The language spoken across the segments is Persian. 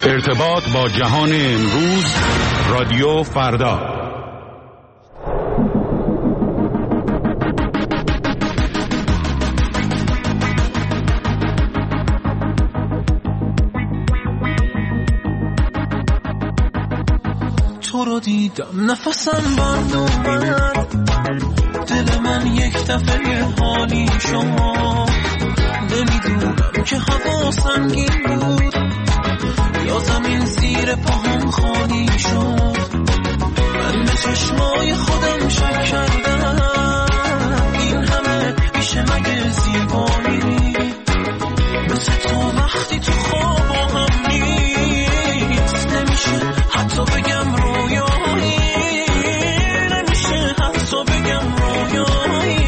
ارتباط با جهان امروز، رادیو فردا. تو رو دیدم نفسم بند اومد، دل من یک دفعه حالی شما، نمیدونم که هوا سنگین بود یا زمین زیر پاهم خالی شد. من به چشمای خودم شک کردم، این همه میشه مگه زیبایی؟ مثل تو وقتی تو خواب هم نیست، نمیشه حتی بگم رویایی، نمیشه حتی بگم رویایی.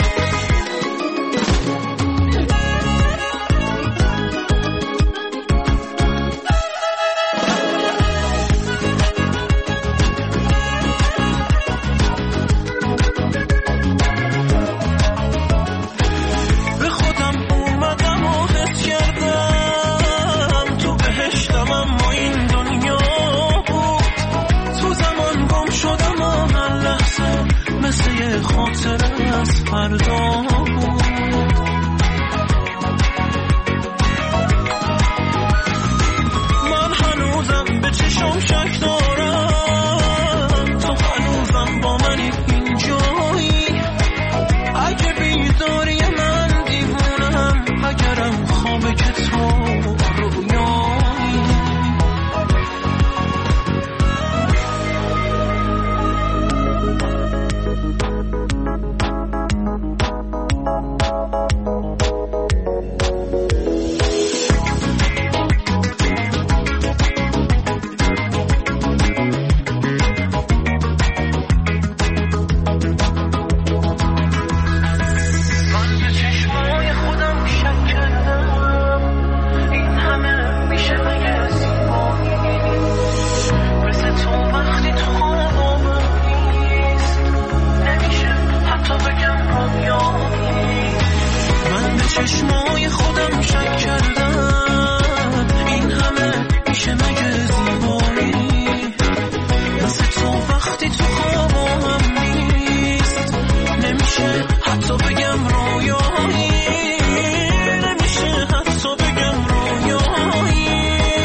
خاطر از فردا بود. من هنوزم به چشم شک دارم، تو هنوزم با منی اینجایی. اگه بیداری من دیوونم، اگرم خوابه که تو رویایی. چشمای خودم شک کردم، این همه میشه مگه زیبایی؟ مثل تو وقتی تو خوابم نیست، نمیشه حتی بگم رویایی، نمیشه حتی بگم رویایی.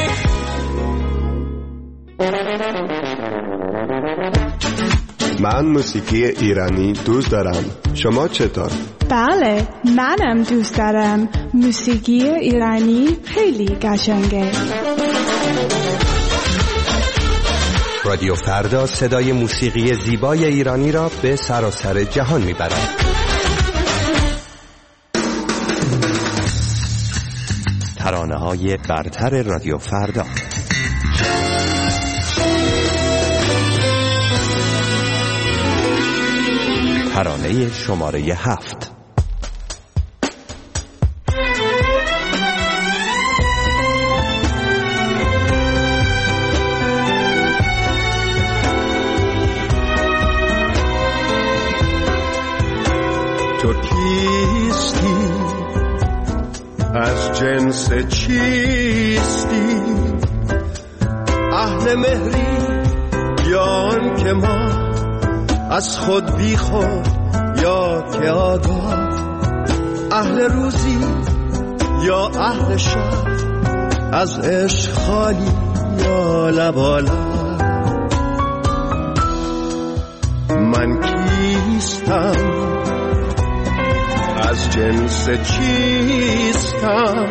من موسیقی ایرانی دوست دارم. شما چطور؟ بله، منم دوست دارم. موسیقی ایرانی خیلی قشنگه. رادیو فردا صدای موسیقی زیبای ایرانی را به سراسر جهان میبرد. ترانه‌های برتر رادیو فردا. ترانه شماره 7. تو کیستی؟ از جنس چیستی؟ اهل مهری یا آن که ما از خود بی خود یا که آگاه؟ اهل روزی یا اهل شب؟ از عشق خالی یا لبالا؟ من کیستم؟ از جنس چیستم؟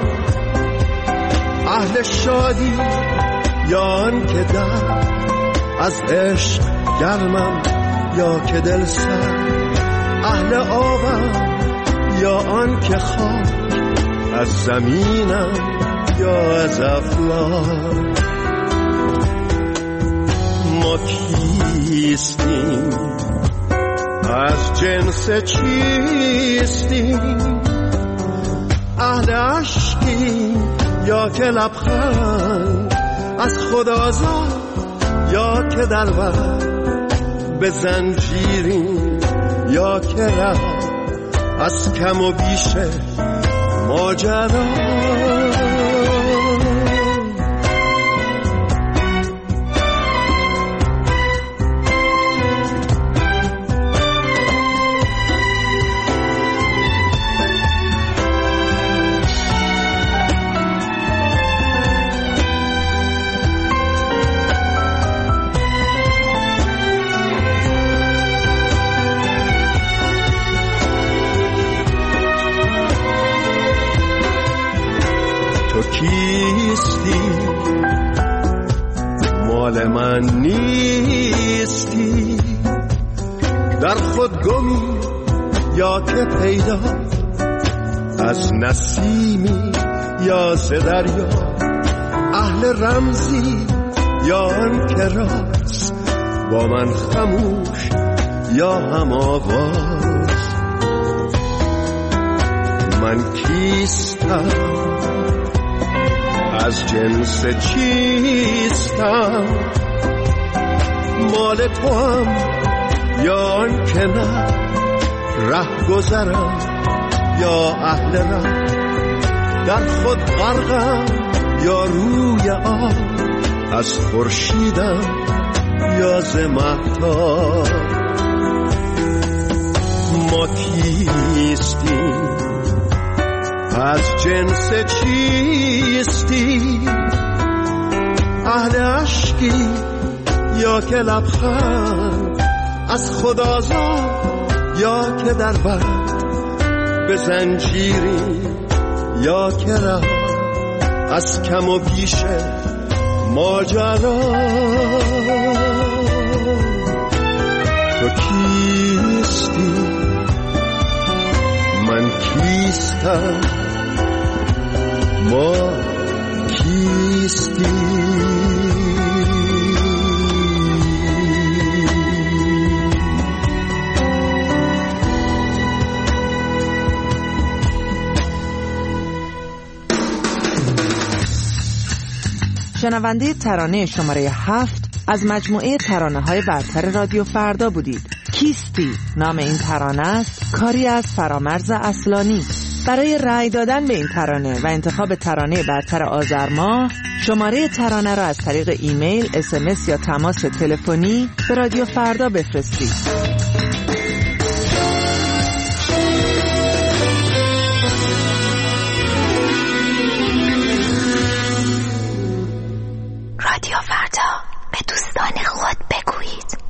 اهل شادی یا آن که در از عشق گرمم یا که دل سر؟ اهل آبم یا آن که خاک از زمینم یا از افلاک؟ ما کیستیم؟ از جنس چیستیم؟ اهل عشقیم یا که لبخند از خود آزاد یا که در بر به زنجیریم یا که رفت از کم و بیش ماجرا؟ کیستی مال من نیستی در خود گمی یا که پیدا از نسیمی یا ز دریا اهل رمزی یا آن که راست با من خموش یا هم آواز من کیستم از جنس چیستم مال تو هم یا آن که نه ره گذرم یا اهل ره در خود غرقم یا روی آب از خورشیدم یا ز مهتاب ما کیستیم از جنس چیستی اهل عشقی یا که لبخند از خود آزاد یا که در بر به زنجیری یا که ره از کم و بیش ماجرا تو کیستی من کیستم ما کیستی شنونده ترانه شماره 7 از مجموعه ترانه‌های برتر رادیو فردا بودید. کیستی نام این ترانه است، کاری از فرامرز اصلانی. برای رأی دادن به این ترانه و انتخاب ترانه برتر آذر ماه شماره ترانه را از طریق ایمیل، SMS یا تماس تلفنی به رادیو فردا بفرستید. رادیو فردا به دوستان خود بگویید.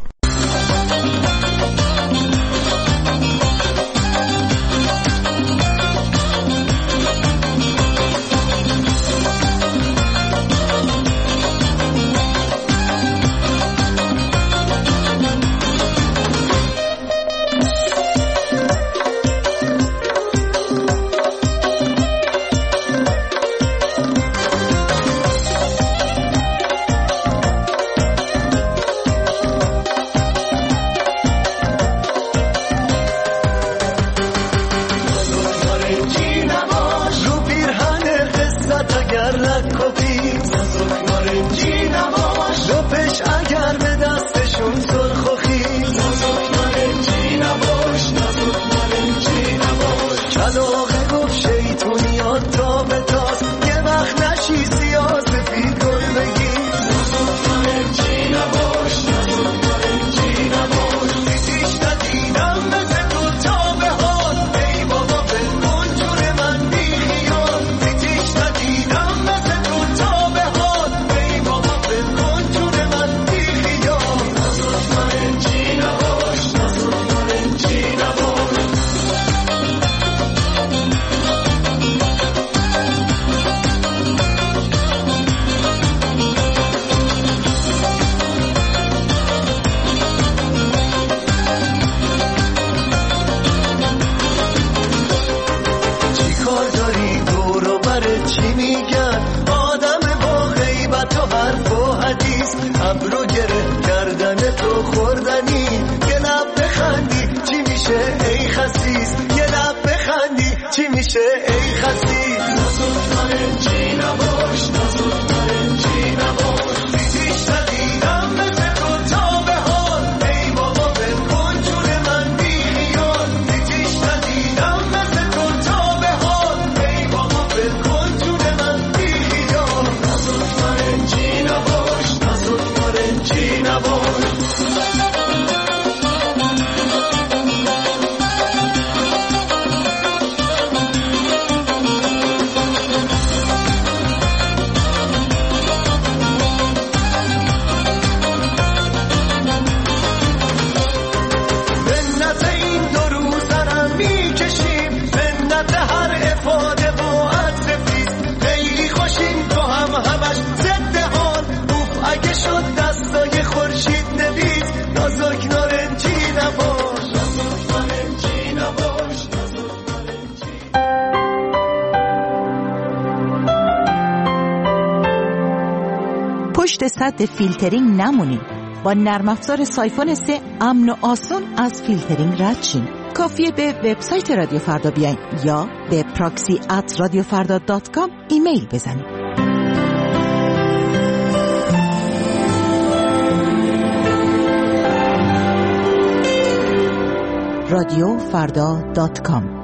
پشت سد فیلترینگ نمونین. با نرم افزار سایفون 3 امن و آسان از فیلترینگ رد شین. کافیه به وبسایت رادیو فردا بیاین یا به proxy@radiofarda.com ایمیل بزنید. radiofarda.com